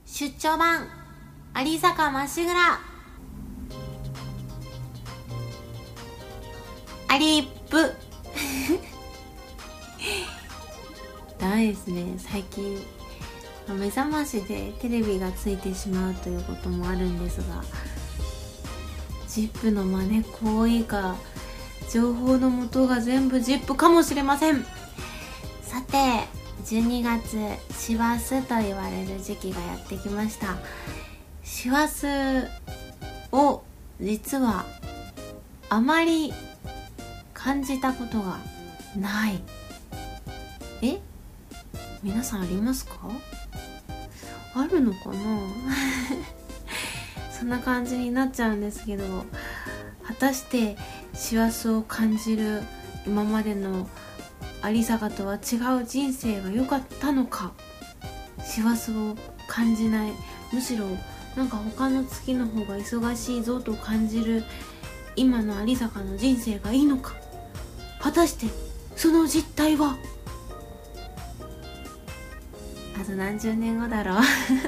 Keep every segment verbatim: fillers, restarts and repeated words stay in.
出張版有坂まっしぐらアリップダメですね。最近目覚ましでテレビがついてしまうということもあるんですが、ジップの真似行為か情報の元が全部ジップかもしれません。さてじゅうにがつ師走と言われる時期がやってきました。師走を実はあまり感じたことがない。え？皆さんありますか？あるのかなそんな感じになっちゃうんですけど、果たして師走を感じる今までの有坂とは違う人生が良かったのか、師走を感じない、むしろなんか他の月の方が忙しいぞと感じる今の有坂の人生がいいのか、果たしてその実態はあと何十年後だろう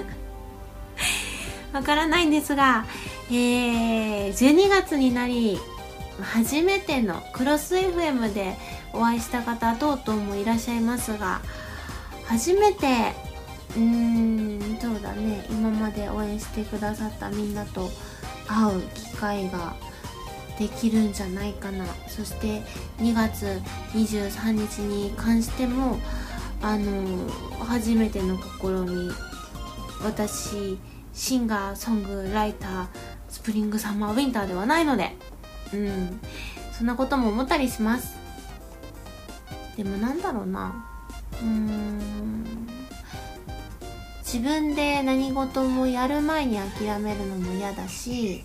わからないんですが、えー、じゅうにがつになり初めてのクロス エフエム でお会いした方等々もいらっしゃいますが、初めてうーんそうだね今まで応援してくださったみんなと会う機会ができるんじゃないかな。そしてにがつにじゅうさんにちに関してもあの初めての試み、私シンガーソングライタースプリングサマーウィンターではないので、うんそんなことも思ったりします。でもなんだろうな、うーん自分で何事もやる前に諦めるのも嫌だし、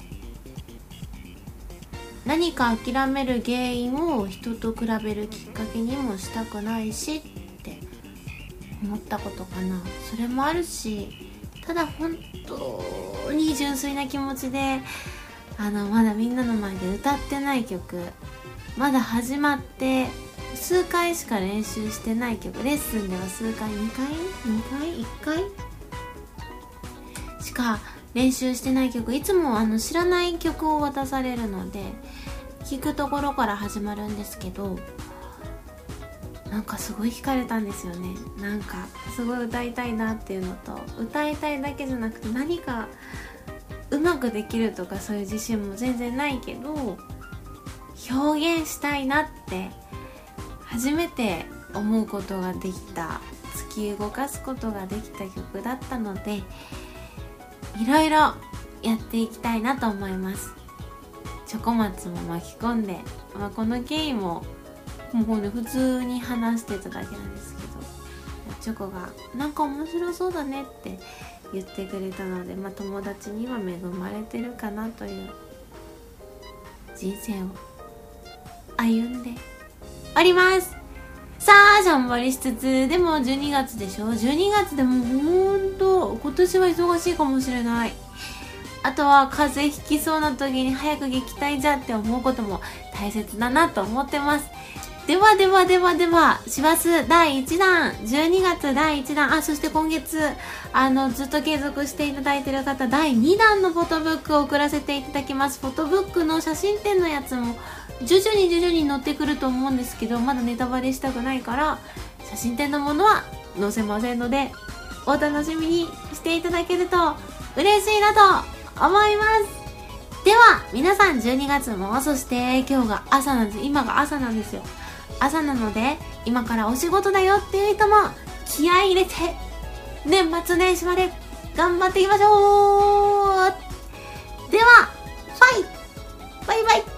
何か諦める原因を人と比べるきっかけにもしたくないしって思ったことかな。それもあるし、ただ本当に純粋な気持ちであのまだみんなの前で歌ってない曲、まだ始まって数回しか練習してない曲、レッスンでは数回にかいにかいいっかいしか練習してない曲、いつもあの知らない曲を渡されるので聴くところから始まるんですけど、なんかすごい惹かれたんですよね。なんかすごい歌いたいなっていうのと、歌いたいだけじゃなくて何かうまくできるとかそういう自信も全然ないけど、表現したいなって初めて思うことができた、突き動かすことができた曲だったので、いろいろやっていきたいなと思います。チョコマツも巻き込んで、まあ、この経緯ももうね普通に話してただけなんですけど、チョコがなんか面白そうだねって言ってくれたので、まあ、友達には恵まれてるかなという人生を歩んでおります。さあしゃんばりしつつ、でもじゅうにがつでしょ。じゅうにがつでもほんと今年は忙しいかもしれない。あとは風邪ひきそうな時に早く撃退じゃって思うことも大切だなと思ってます。ではではではでは師走だいいちだん、じゅうにがつだいいちだん、あそして今月あのずっと継続していただいている方だいにだんのフォトブックを送らせていただきます。フォトブックの写真展のやつも徐々に徐々に載ってくると思うんですけど、まだネタバレしたくないから写真展のものは載せませんので、お楽しみにしていただけると嬉しいなと思います。では皆さんじゅうにがつも、そして今日が朝なんです。今が朝なんですよ。朝なので今からお仕事だよっていう人も気合い入れて年末年始まで頑張っていきましょう。ではファイバイバイ。